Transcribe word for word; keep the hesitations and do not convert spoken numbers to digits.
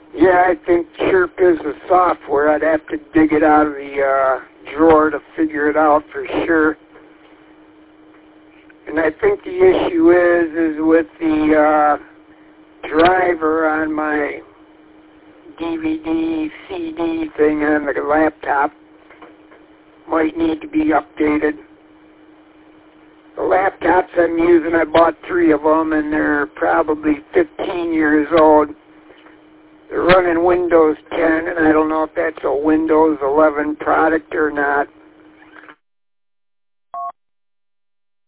Yeah, I think Chirp is the software. I'd have to dig it out of the uh, drawer to figure it out for sure. And I think the issue is, is with the uh, driver on my D V D, C D thing on the laptop. Might need to be updated. The laptops I'm using, I bought three of them, and they're probably fifteen years old. They're running Windows ten, and I don't know if that's a Windows eleven product or not.